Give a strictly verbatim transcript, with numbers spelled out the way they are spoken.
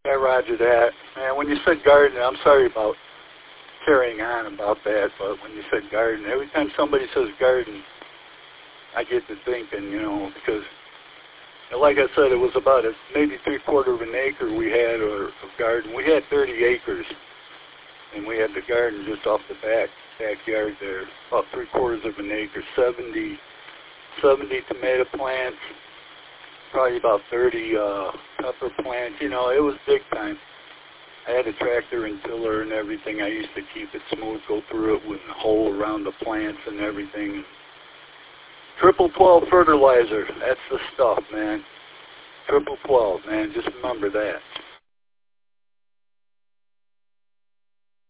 Yeah, roger that. Man, when you said garden, I'm sorry about carrying on about that, but when you said garden, every time somebody says garden, I get to thinking, you know, because, like I said, it was about a, maybe three-quarter of an acre we had or, of garden. We had thirty acres, and we had the garden just off the back backyard there, about three-quarters of an acre, seventy, seventy tomato plants, probably about thirty uh, pepper plants. You know, it was big time. I had a tractor and tiller and everything. I used to keep it smooth, go through it with a hole around the plants and everything. Triple twelve fertilizer, that's the stuff, man. Triple twelve, man, just remember that.